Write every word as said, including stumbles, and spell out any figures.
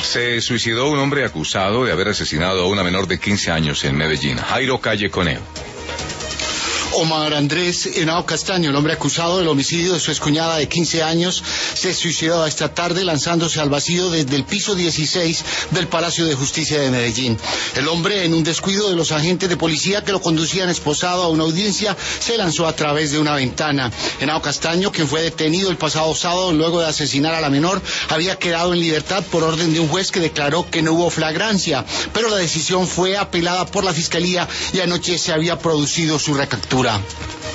Se suicidó un hombre acusado de haber asesinado a una menor de quince años en Medellín. Jairo Calle Coneo. Omar Andrés Henao Castaño, el hombre acusado del homicidio de su excuñada de quince años, se suicidó esta tarde lanzándose al vacío desde el piso dieciséis del Palacio de Justicia de Medellín. El hombre, en un descuido de los agentes de policía que lo conducían esposado a una audiencia, se lanzó a través de una ventana. Henao Castaño, quien fue detenido el pasado sábado luego de asesinar a la menor, había quedado en libertad por orden de un juez que declaró que no hubo flagrancia, pero la decisión fue apelada por la Fiscalía y anoche se había producido su recaptura.